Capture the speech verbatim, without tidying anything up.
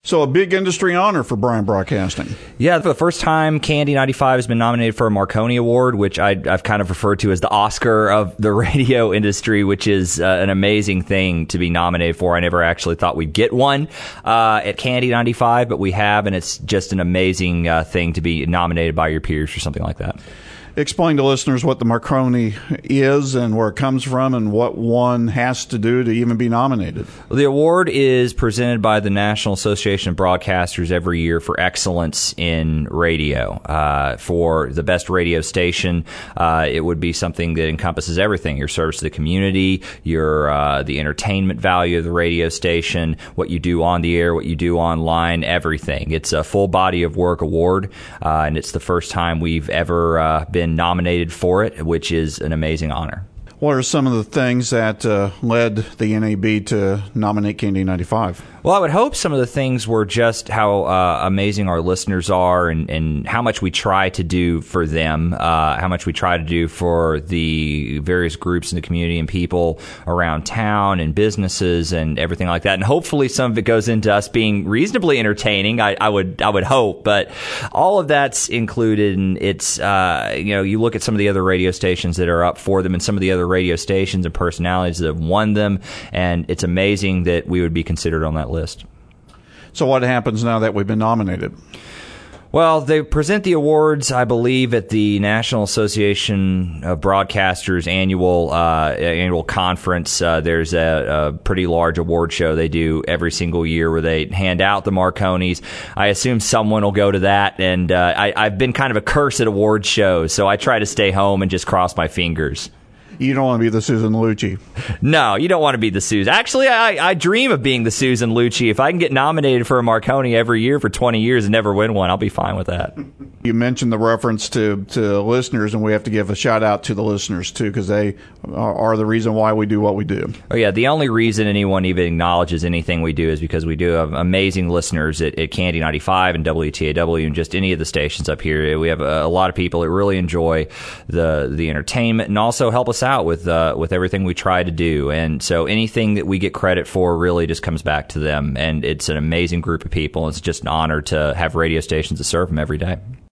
So a big industry honor for Bryan Broadcasting. Yeah, for the first time, K N D ninety-five has been nominated for a Marconi Award, which I, I've kind of referred to as the Oscar of the radio industry, which is uh, an amazing thing to be nominated for. I never actually thought we'd get one uh, at K N D ninety-five, but we have, and it's just an amazing uh, thing to be nominated by your peers for something like that. Explain to listeners what the Marconi is and where it comes from and what one has to do to even be nominated. Well, the award is presented by the National Association of Broadcasters every year for excellence in radio. Uh, for the best radio station, uh, it would be something that encompasses everything: your service to the community, your uh, the entertainment value of the radio station, what you do on the air, what you do online, everything. It's a full body of work award, uh, and it's the first time we've ever uh, been been nominated for it, which is an amazing honor. What are some of the things that uh, led the N A B to nominate K N D ninety-five? Well, I would hope some of the things were just how uh, amazing our listeners are and, and how much we try to do for them, uh, how much we try to do for the various groups in the community and people around town and businesses and everything like that. And hopefully some of it goes into us being reasonably entertaining, I, I would I would hope. But all of that's included, and it's, uh, you know, you look at some of the other radio stations that are up for them and some of the other radio stations and personalities that have won them, and it's amazing that we would be considered on that list. So what happens now that we've been nominated? Well, they present the awards, I believe, at the National Association of Broadcasters annual uh, annual conference. Uh, there's a, a pretty large award show they do every single year where they hand out the Marconis. I assume someone will go to that, and uh, I, I've been kind of a curse at award shows, so I try to stay home and just cross my fingers. You don't want to be the Susan Lucci. No, you don't want to be the Susan. Actually, I, I dream of being the Susan Lucci. If I can get nominated for a Marconi every year for twenty years and never win one, I'll be fine with that. You mentioned the reference to, to listeners, and we have to give a shout out to the listeners, too, because they are, are the reason why we do what we do. Oh, yeah. The only reason anyone even acknowledges anything we do is because we do have amazing listeners at, at K N D ninety-five and W T A W and just any of the stations up here. We have a, a lot of people that really enjoy the the entertainment and also help us out with uh, with everything we try to do. And so anything that we get credit for really just comes back to them. And it's an amazing group of people. It's just an honor to have radio stations that serve them every day.